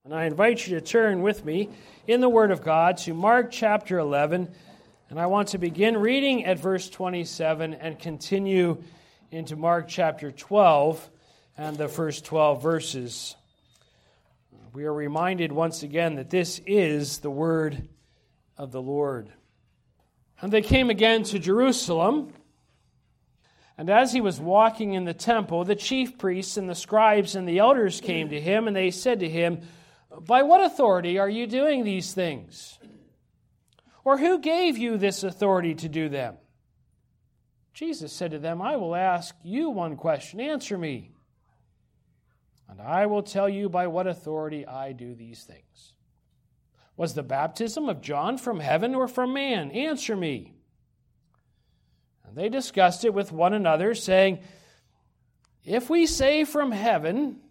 And I invite you to turn with me in the Word of God to Mark chapter 11. And I want to begin reading at verse 27 and continue into Mark chapter 12 and the first 12 verses. We are reminded once again that this is the word of the Lord. And they came again to Jerusalem. And as he was walking in the temple, the chief priests and the scribes and the elders came to him, and they said to him, "By what authority are you doing these things? Or who gave you this authority to do them?" Jesus said to them, "I will ask you one question. Answer me, and I will tell you by what authority I do these things. Was the baptism of John from heaven or from man? Answer me." And they discussed it with one another, saying, "If we say from heaven,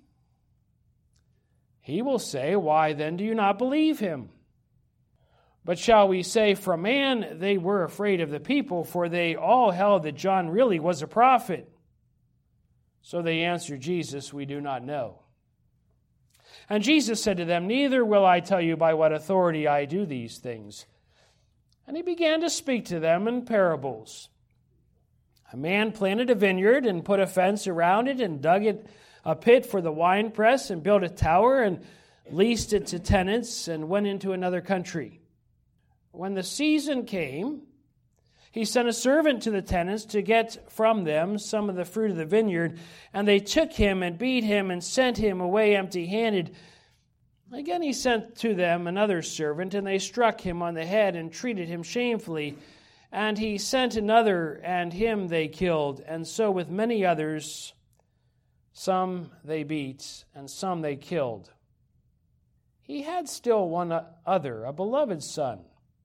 he will say, 'Why then do you not believe him?' But shall we say from man?" They were afraid of the people, for they all held that John really was a prophet. So they answered Jesus, "We do not know." And Jesus said to them, "Neither will I tell you by what authority I do these things." And he began to speak to them in parables. A man planted a vineyard and put a fence around it and dug it a pit for the winepress and built a tower and leased it to tenants and went into another country. When the season came, he sent a servant to the tenants to get from them some of the fruit of the vineyard, and they took him and beat him and sent him away empty-handed. Again he sent to them another servant, and they struck him on the head and treated him shamefully. And he sent another, and him they killed. And so with many others, some they beat, and some they killed. He had still one other, a beloved son.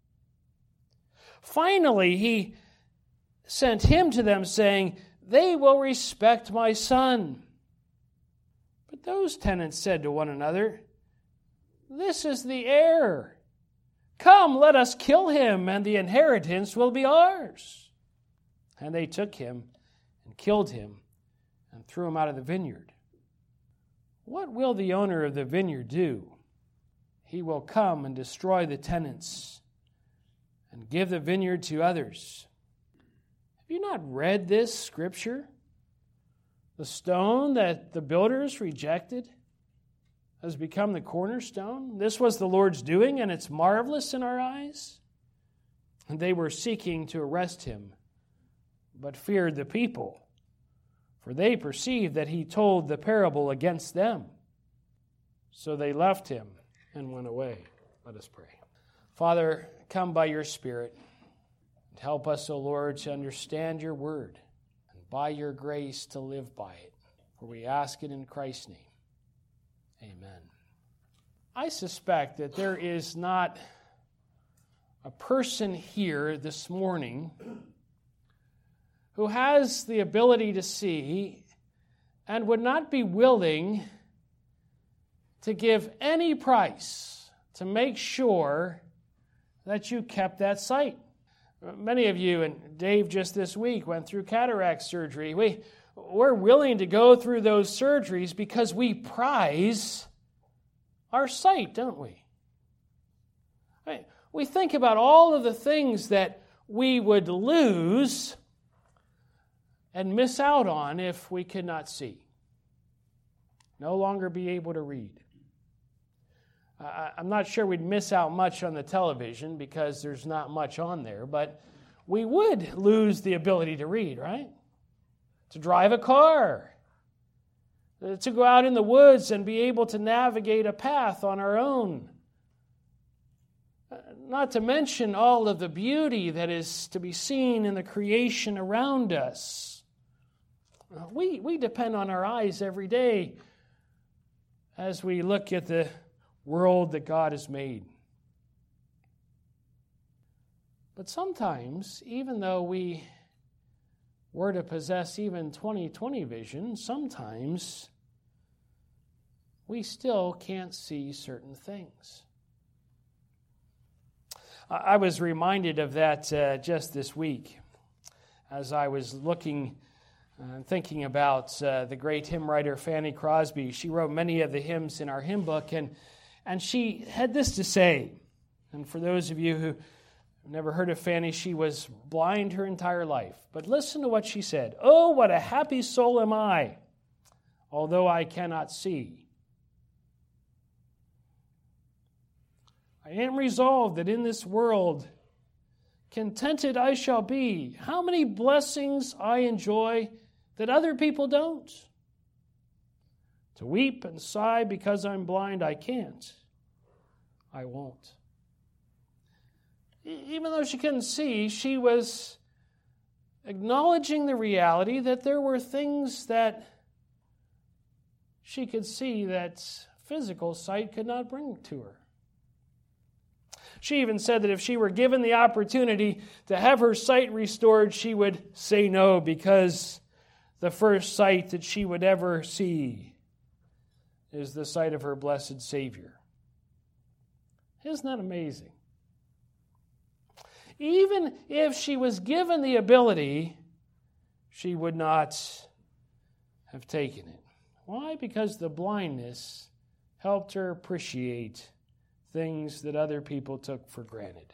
Finally, he sent him to them, saying, "They will respect my son." But those tenants said to one another, "This is the heir. Come, let us kill him, and the inheritance will be ours." And they took him and killed him and threw him out of the vineyard. What will the owner of the vineyard do? He will come and destroy the tenants and give the vineyard to others. Have you not read this scripture? The stone that the builders rejected has become the cornerstone. This was the Lord's doing, and it's marvelous in our eyes. And they were seeking to arrest him, but feared the people, for they perceived that he told the parable against them. So they left him and went away. Let us pray. Father, come by your Spirit and help us, O Lord, to understand your word, and by your grace to live by it. For we ask it in Christ's name. Amen. I suspect that there is not a person here this morning who has the ability to see and would not be willing to give any price to make sure that you kept that sight. Many of you, and Dave just this week, went through cataract surgery. We're willing to go through those surgeries because we prize our sight, don't we? We think about all of the things that we would lose and miss out on if we could not see. No longer be able to read. I'm not sure we'd miss out much on the television because there's not much on there, but we would lose the ability to read, right? To drive a car, to go out in the woods and be able to navigate a path on our own. Not to mention all of the beauty that is to be seen in the creation around us. We depend on our eyes every day as we look at the world that God has made. But sometimes, even though we were to possess even 20/20 vision, sometimes we still can't see certain things. I was reminded of that just this week as I was looking and thinking about the great hymn writer Fanny Crosby. She wrote many of the hymns in our hymn book, and And she had this to say. And for those of you who have never heard of Fanny, she was blind her entire life. But listen to what she said. "Oh, what a happy soul am I, although I cannot see. I am resolved that in this world contented I shall be. How many blessings I enjoy that other people don't. To weep and sigh because I'm blind, I can't. I won't." Even though she couldn't see, she was acknowledging the reality that there were things that she could see that physical sight could not bring to her. She even said that if she were given the opportunity to have her sight restored, she would say no, because the first sight that she would ever see is the sight of her blessed Savior. Isn't that amazing? Even if she was given the ability, she would not have taken it. Why? Because the blindness helped her appreciate things that other people took for granted.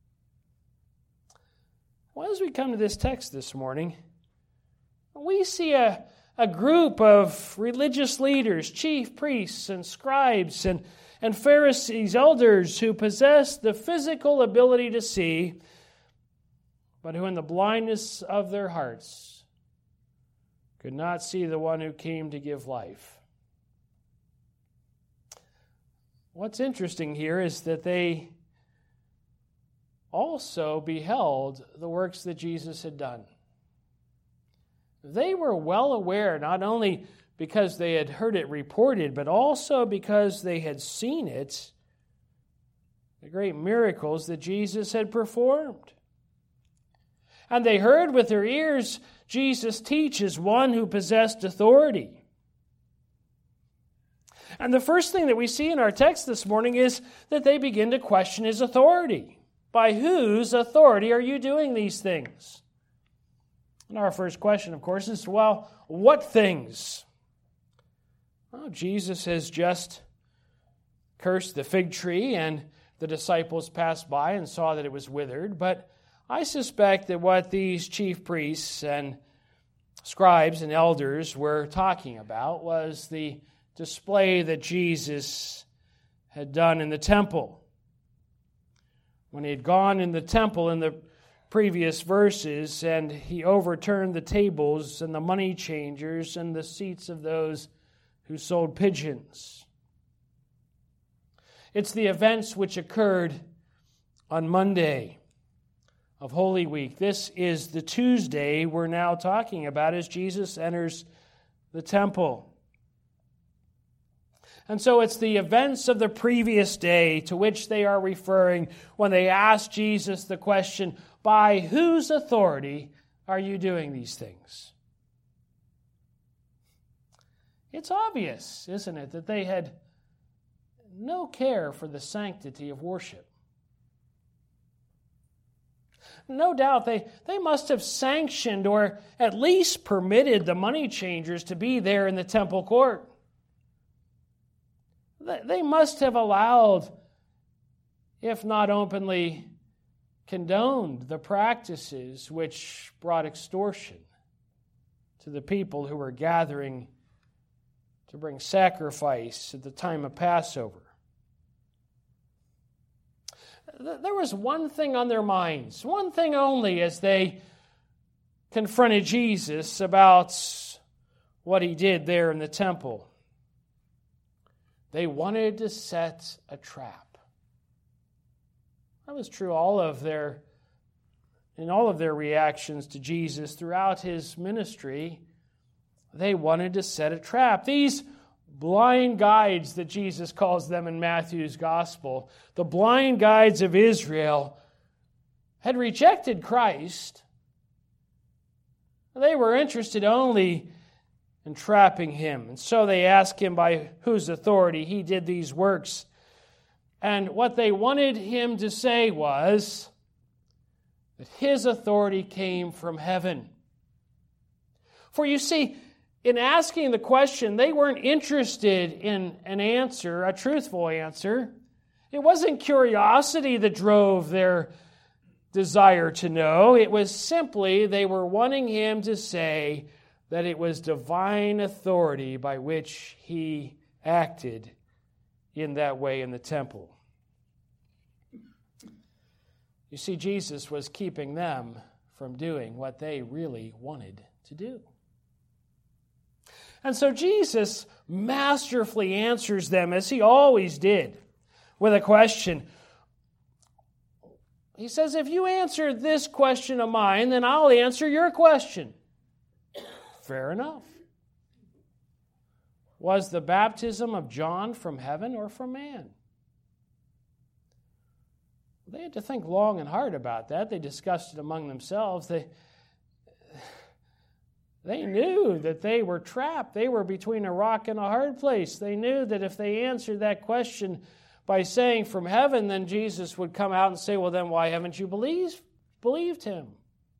Well, as we come to this text this morning, we see a group of religious leaders, chief priests and scribes and Pharisees, elders who possessed the physical ability to see, but who in the blindness of their hearts could not see the one who came to give life. What's interesting here is that they also beheld the works that Jesus had done. They were well aware, not only because they had heard it reported, but also because they had seen it, the great miracles that Jesus had performed. And they heard with their ears Jesus teach as one who possessed authority. And the first thing that we see in our text this morning is that they begin to question his authority. By whose authority are you doing these things? And our first question, of course, is, well, what things? Well, Jesus has just cursed the fig tree, and the disciples passed by and saw that it was withered. But I suspect that what these chief priests and scribes and elders were talking about was the display that Jesus had done in the temple. When he had gone in the temple in the previous verses, and he overturned the tables and the money changers and the seats of those who sold pigeons. It's the events which occurred on Monday of Holy Week. This is the Tuesday we're now talking about as Jesus enters the temple. And so it's the events of the previous day to which they are referring when they ask Jesus the question, by whose authority are you doing these things? It's obvious, isn't it, that they had no care for the sanctity of worship. No doubt they must have sanctioned or at least permitted the money changers to be there in the temple court. They must have allowed, if not openly condoned, the practices which brought extortion to the people who were gathering to bring sacrifice at the time of Passover. There was one thing on their minds, one thing only, as they confronted Jesus about what he did there in the temple. They wanted to set a trap. That was true in all of their reactions to Jesus throughout his ministry. They wanted to set a trap. These blind guides that Jesus calls them in Matthew's gospel, the blind guides of Israel, had rejected Christ. They were interested only in trapping him. And so they asked him by whose authority he did these works. And what they wanted him to say was that his authority came from heaven. For you see, in asking the question, they weren't interested in an answer, a truthful answer. It wasn't curiosity that drove their desire to know. It was simply they were wanting him to say that it was divine authority by which he acted in that way in the temple. You see, Jesus was keeping them from doing what they really wanted to do. And so Jesus masterfully answers them, as he always did, with a question. He says, if you answer this question of mine, then I'll answer your question. Fair enough. Was the baptism of John from heaven or from man? They had to think long and hard about that. They discussed it among themselves. They knew that they were trapped. They were between a rock and a hard place. They knew that if they answered that question by saying from heaven, then Jesus would come out and say, well, then why haven't you believed him?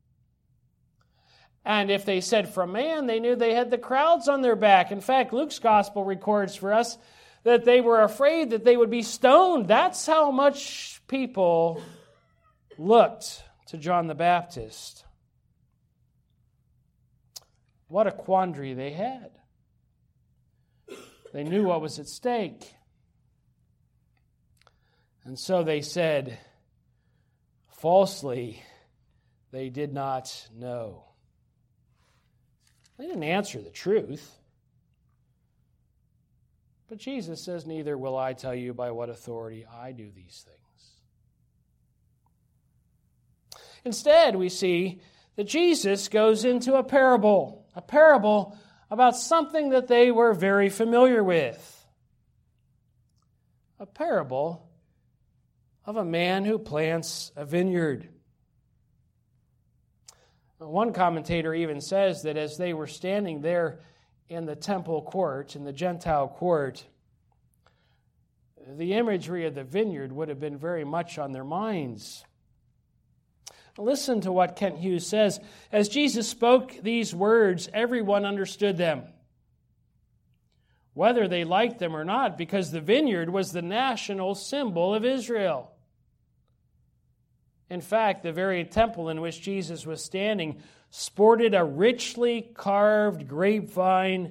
And if they said from man, they knew they had the crowds on their back. In fact, Luke's gospel records for us that they were afraid that they would be stoned. That's how much people looked to John the Baptist. What a quandary they had. They knew what was at stake. And so they said, falsely, they did not know. They didn't answer the truth. But Jesus says, neither will I tell you by what authority I do these things. Instead, we see that Jesus goes into a parable about something that they were very familiar with. A parable of a man who plants a vineyard. One commentator even says that as they were standing there in the temple court, in the Gentile court, the imagery of the vineyard would have been very much on their minds. Listen to what Kent Hughes says. As Jesus spoke these words, everyone understood them, whether they liked them or not, because the vineyard was the national symbol of Israel. In fact, the very temple in which Jesus was standing sported a richly carved grapevine,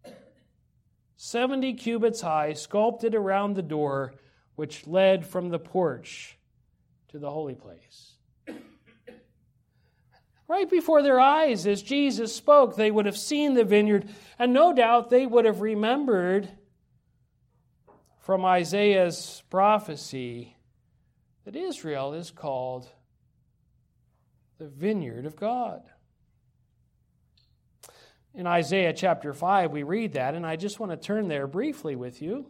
70 cubits high, sculpted around the door, which led from the porch to the holy place. Right before their eyes, as Jesus spoke, they would have seen the vineyard, and no doubt they would have remembered from Isaiah's prophecy that Israel is called the vineyard of God. In Isaiah chapter 5, we read that, and I just want to turn there briefly with you.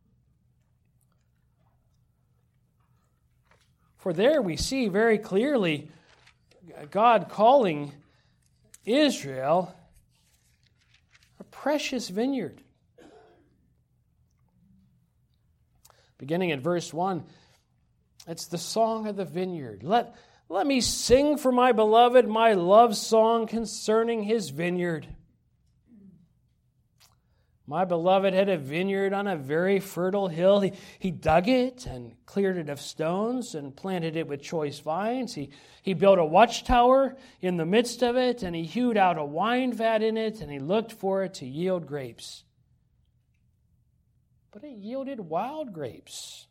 For there we see very clearly God calling Israel a precious vineyard. Beginning at verse 1, it's the song of the vineyard. Let me sing for my beloved my love song concerning his vineyard. My beloved had a vineyard on a very fertile hill. He dug it and cleared it of stones and planted it with choice vines. He built a watchtower in the midst of it, and he hewed out a wine vat in it, and he looked for it to yield grapes. But it yielded wild grapes.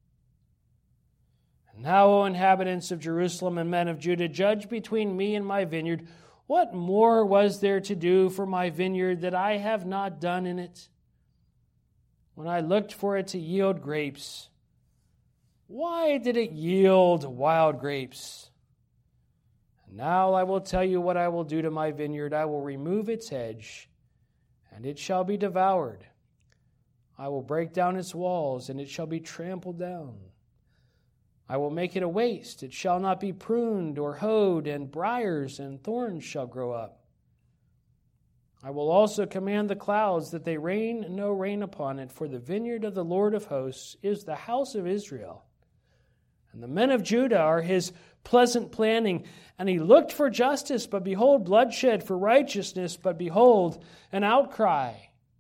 And now, O inhabitants of Jerusalem and men of Judah, judge between me and my vineyard. What more was there to do for my vineyard that I have not done in it? When I looked for it to yield grapes, why did it yield wild grapes? And now I will tell you what I will do to my vineyard. I will remove its hedge, and it shall be devoured. I will break down its walls, and it shall be trampled down. I will make it a waste. It shall not be pruned or hoed, and briars and thorns shall grow up. I will also command the clouds that they rain no rain upon it, for the vineyard of the Lord of hosts is the house of Israel, And the men of Judah are his pleasant planning. And he looked for justice, but behold, bloodshed, for righteousness, but behold, an outcry.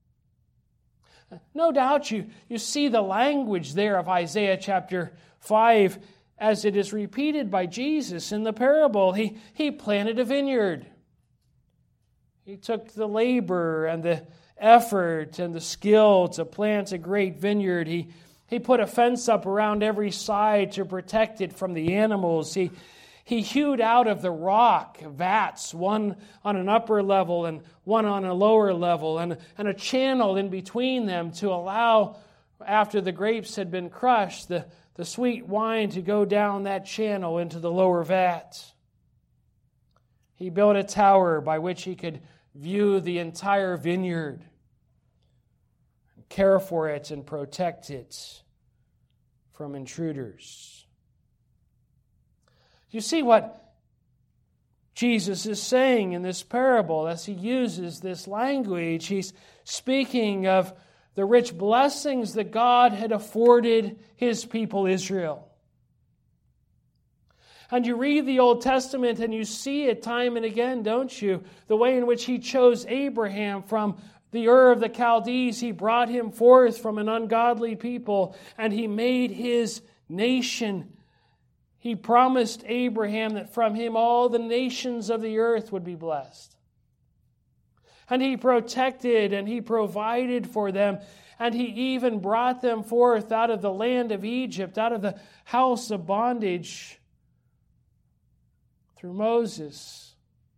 No doubt you see the language there of Isaiah chapter 5 as it is repeated by Jesus in the parable. He planted a vineyard. He took the labor and the effort and the skill to plant a great vineyard. He put a fence up around every side to protect it from the animals. He hewed out of the rock vats, one on an upper level and one on a lower level, and a channel in between them to allow, after the grapes had been crushed, the sweet wine to go down that channel into the lower vat. He built a tower by which he could view the entire vineyard, care for it and protect it from intruders. You see what Jesus is saying in this parable as he uses this language. He's speaking of the rich blessings that God had afforded his people Israel. And you read the Old Testament and you see it time and again, don't you? The way in which he chose Abraham from the Ur of the Chaldees. He brought him forth from an ungodly people and he made his nation. He promised Abraham that from him all the nations of the earth would be blessed. And he protected and he provided for them. And he even brought them forth out of the land of Egypt, out of the house of bondage, through Moses.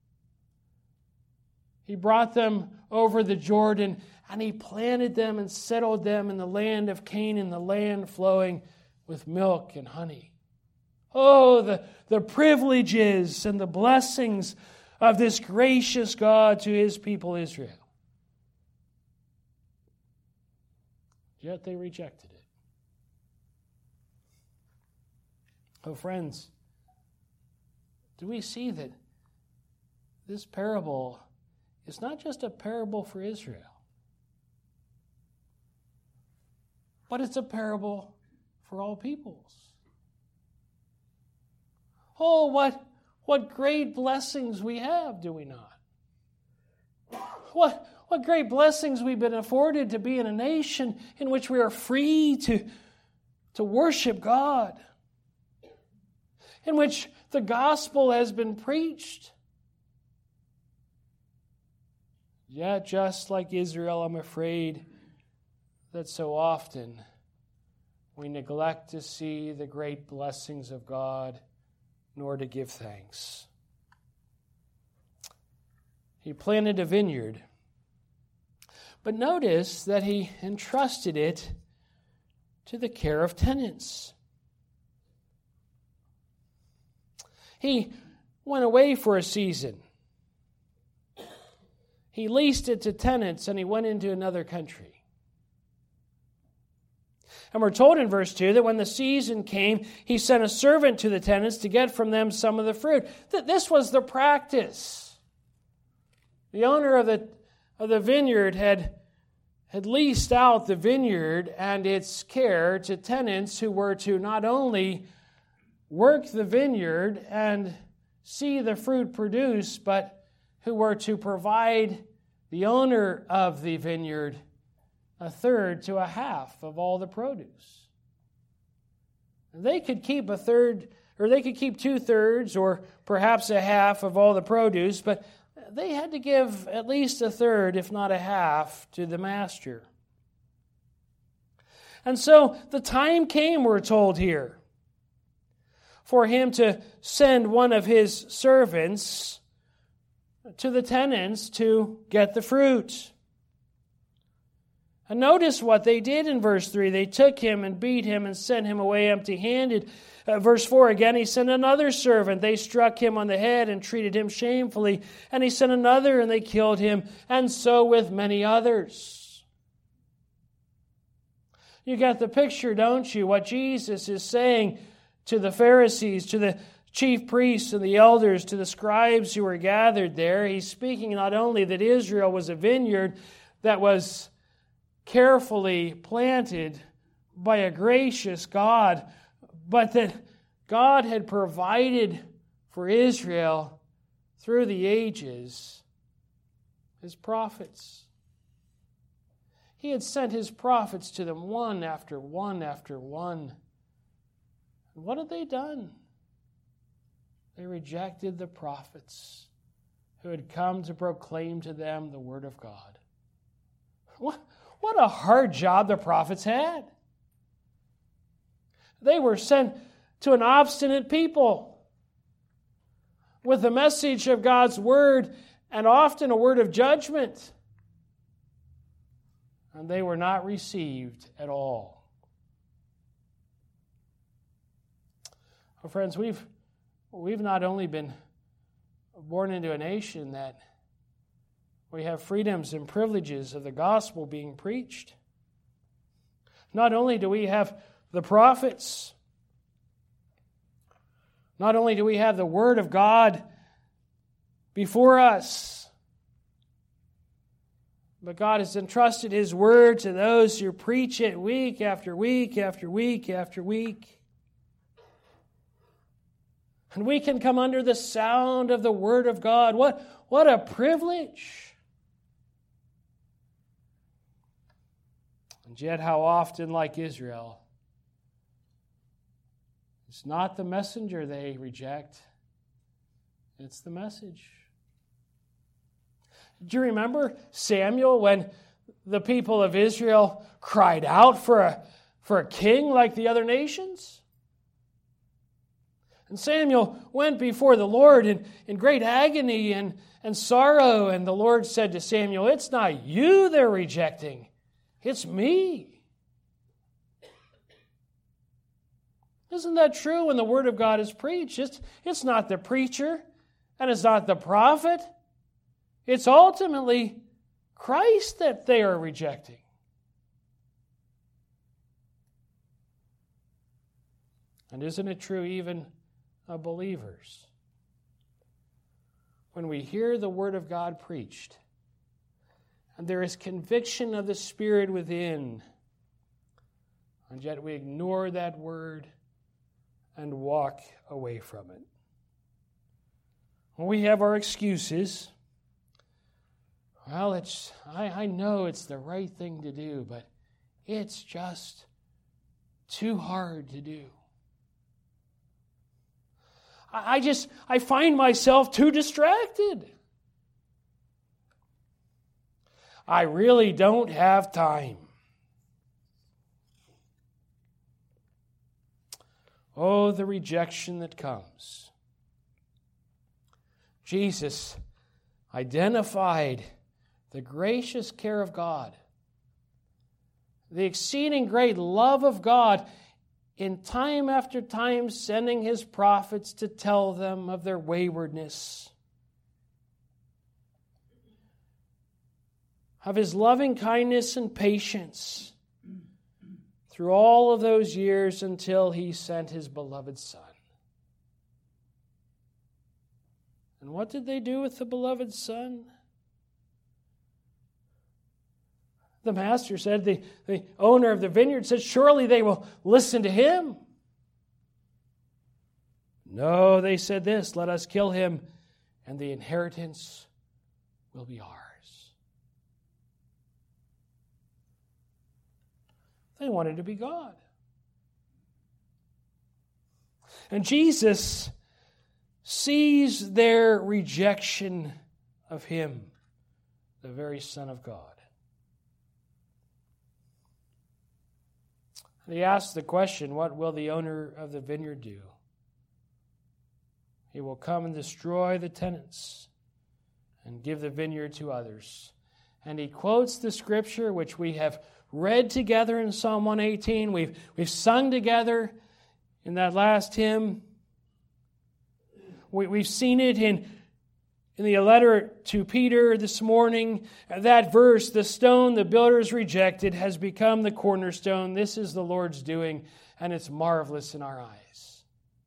He brought them over the Jordan, and he planted them and settled them in the land of Canaan, the land flowing with milk and honey. Oh, the privileges and the blessings of this gracious God to his people Israel. Yet they rejected it. Oh, friends, do we see that this parable is not just a parable for Israel, but it's a parable for all peoples? Oh, what great blessings we have, do we not? What great blessings we've been afforded to be in a nation in which we are free to worship God, in which the gospel has been preached. Yet, just like Israel, I'm afraid that so often we neglect to see the great blessings of God, nor to give thanks. He planted a vineyard, but notice that he entrusted it to the care of tenants. He went away for a season. He leased it to tenants and he went into another country. And we're told in verse 2 that when the season came, he sent a servant to the tenants to get from them some of the fruit. This was the practice. The owner of the vineyard had leased out the vineyard and its care to tenants who were to not only work the vineyard and see the fruit produce, but who were to provide the owner of the vineyard a third to a half of all the produce. They could keep a third, or they could keep 2/3, or perhaps a half of all the produce, but they had to give at least a third, if not a half, to the master. And so the time came, we're told here, for him to send one of his servants to the tenants to get the fruit. And notice what they did in verse 3. They took him and beat him and sent him away empty-handed. Verse 4 again, he sent another servant. They struck him on the head and treated him shamefully. And he sent another and they killed him. And so with many others. You got the picture, don't you? What Jesus is saying to the Pharisees, to the chief priests and the elders, to the scribes who were gathered there. He's speaking not only that Israel was a vineyard that was carefully planted by a gracious God, but that God had provided for Israel through the ages His prophets. He had sent His prophets to them one after one after one. And what had they done? They rejected the prophets who had come to proclaim to them the Word of God. What a hard job the prophets had. They were sent to an obstinate people with the message of God's Word and often a word of judgment. And they were not received at all. Well, friends, we've not only been born into a nation that we have freedoms and privileges of the gospel being preached. Not only do we have the prophets, not only do we have the Word of God before us, but God has entrusted His Word to those who preach it week after week after week after week. And we can come under the sound of the Word of God. What a privilege! And yet how often, like Israel, it's not the messenger they reject, it's the message. Do you remember Samuel when the people of Israel cried out for a king like the other nations? And Samuel went before the Lord in great agony and sorrow, and the Lord said to Samuel, "It's not you they're rejecting, it's me." Isn't that true when the Word of God is preached? It's not the preacher and it's not the prophet. It's ultimately Christ that they are rejecting. And isn't it true even of believers? When we hear the Word of God preached, and there is conviction of the Spirit within, and yet we ignore that Word and walk away from it. We have our excuses. Well, I know it's the right thing to do, but it's just too hard to do. I find myself too distracted. I really don't have time. Oh, the rejection that comes. Jesus identified the gracious care of God, the exceeding great love of God, in time after time sending His prophets to tell them of their waywardness, of His loving kindness and patience through all of those years until He sent His beloved Son. And what did they do with the beloved Son? The master said, the owner of the vineyard said, surely they will listen to him. No, they said this, let us kill him, and the inheritance will be ours. They wanted to be God. And Jesus sees their rejection of Him, the very Son of God. He asks the question, what will the owner of the vineyard do? He will come and destroy the tenants and give the vineyard to others. And he quotes the scripture which we have read together in Psalm 118. We've sung together in that last hymn. We've seen it in the letter to Peter this morning. That verse, the stone the builders rejected has become the cornerstone. This is the Lord's doing, and it's marvelous in our eyes.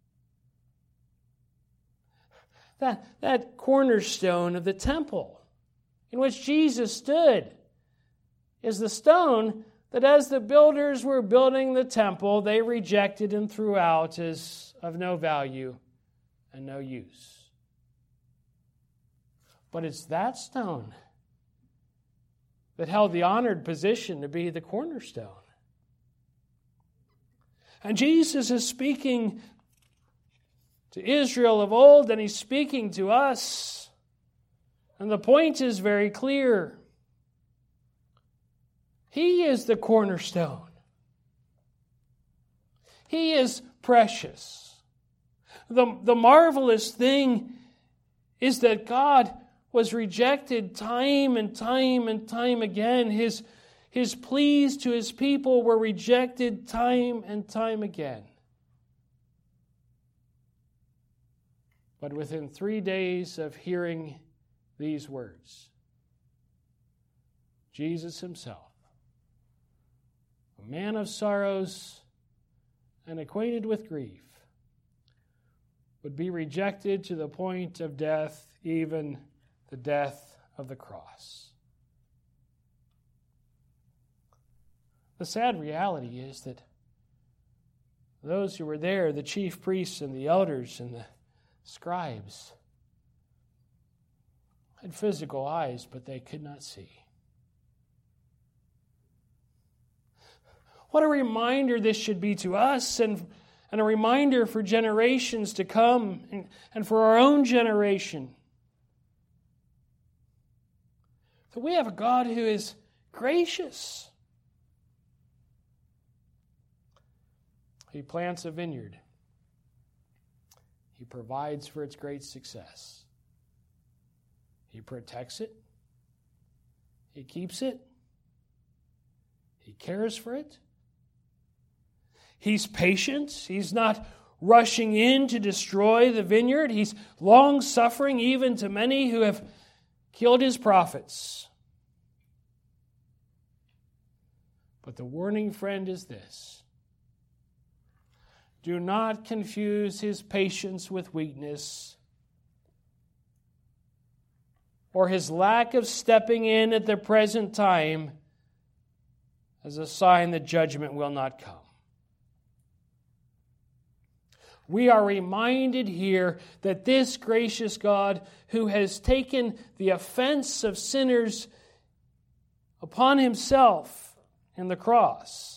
That cornerstone of the temple in which Jesus stood is the stone that as the builders were building the temple, they rejected and threw out as of no value and no use. But it's that stone that held the honored position to be the cornerstone. And Jesus is speaking to Israel of old, and he's speaking to us. And the point is very clear. He is the cornerstone. He is precious. The marvelous thing is that God was rejected time and time and time again. His pleas to his people were rejected time and time again. But within 3 days of hearing these words, Jesus himself, a man of sorrows and acquainted with grief, would be rejected to the point of death, even the death of the cross. The sad reality is that those who were there, the chief priests and the elders and the scribes, had physical eyes, but they could not see. What a reminder this should be to us, and a reminder for generations to come, and for our own generation. That we have a God who is gracious. He plants a vineyard. He provides for its great success. He protects it. He keeps it. He cares for it. He's patient. He's not rushing in to destroy the vineyard. He's long-suffering even to many who have killed his prophets. But the warning, friend, is this. Do not confuse his patience with weakness, or his lack of stepping in at the present time as a sign that judgment will not come. We are reminded here that this gracious God, who has taken the offense of sinners upon himself in the cross,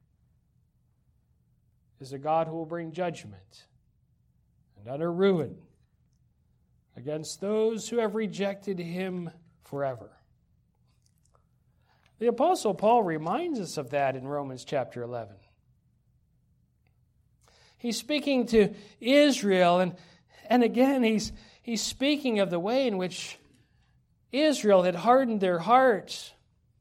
is a God who will bring judgment and utter ruin against those who have rejected him forever. The Apostle Paul reminds us of that in Romans chapter 11. He's speaking to Israel, and again he's speaking of the way in which Israel had hardened their hearts.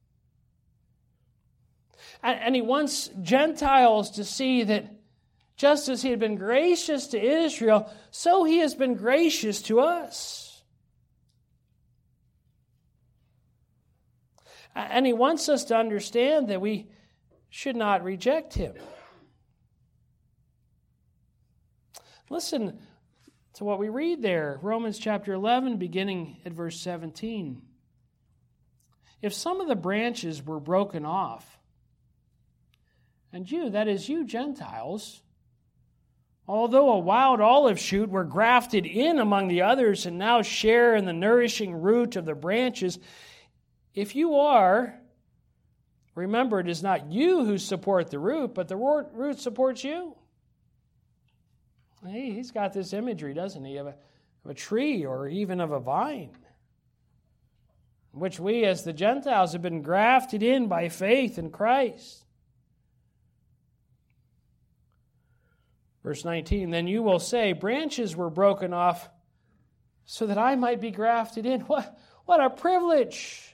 And he wants Gentiles to see that just as he had been gracious to Israel, so he has been gracious to us. And he wants us to understand that we should not reject him. Listen to what we read there, Romans chapter 11, beginning at verse 17. If some of the branches were broken off, and you, that is you Gentiles, although a wild olive shoot, were grafted in among the others and now share in the nourishing root of the branches, if you are, remember it is not you who support the root, but the root supports you. He's got this imagery, doesn't he, of a tree or even of a vine, which we as the Gentiles have been grafted in by faith in Christ. Verse 19, then you will say, branches were broken off so that I might be grafted in. What a privilege!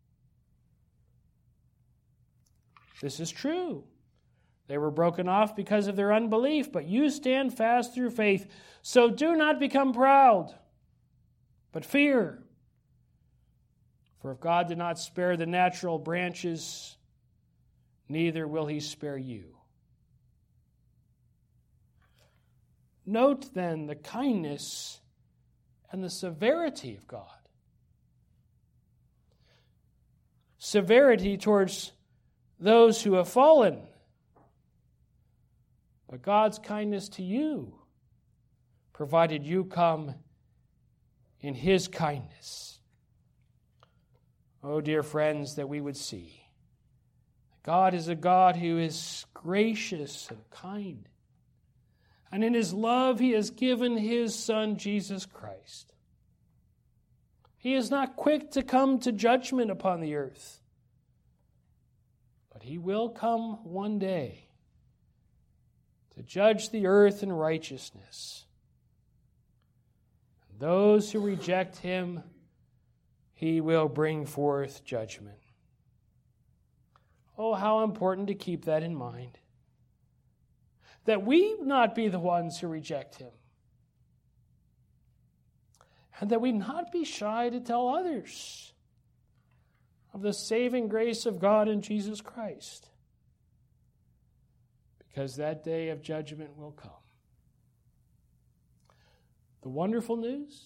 This is true. They were broken off because of their unbelief, but you stand fast through faith. So do not become proud, but fear. For if God did not spare the natural branches, neither will he spare you. Note then the kindness and the severity of God. Severity towards those who have fallen, but God's kindness to you, provided you come in His kindness. Oh, dear friends, that we would see God is a God who is gracious and kind. And in His love, He has given His Son, Jesus Christ. He is not quick to come to judgment upon the earth, but He will come one day to judge the earth in righteousness. And those who reject Him, He will bring forth judgment. Oh, how important to keep that in mind. That we not be the ones who reject Him. And that we not be shy to tell others of the saving grace of God in Jesus Christ. Because that day of judgment will come. The wonderful news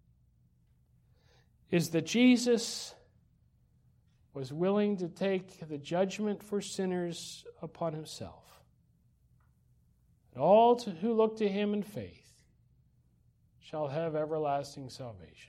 is that Jesus was willing to take the judgment for sinners upon Himself. And all who look to Him in faith shall have everlasting salvation.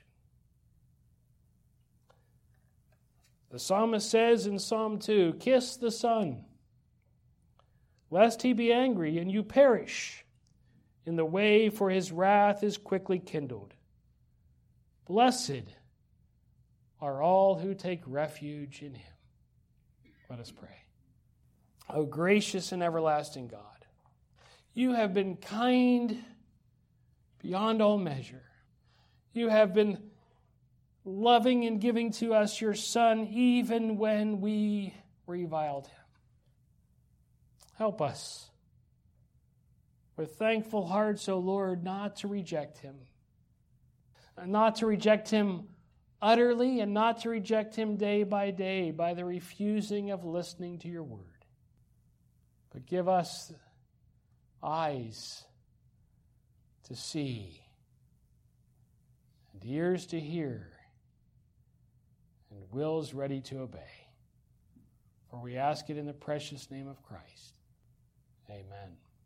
The psalmist says in Psalm 2, "Kiss the Son, lest He be angry and you perish in the way, for His wrath is quickly kindled. Blessed are all who take refuge in Him." Let us pray. O gracious and everlasting God, You have been kind beyond all measure. You have been loving and giving to us Your Son even when we reviled Him. Help us with thankful hearts, O Lord, not to reject Him. Not to reject Him utterly, and not to reject Him day by day by the refusing of listening to Your word. But give us eyes to see, and ears to hear, and wills ready to obey. For we ask it in the precious name of Christ. Amen.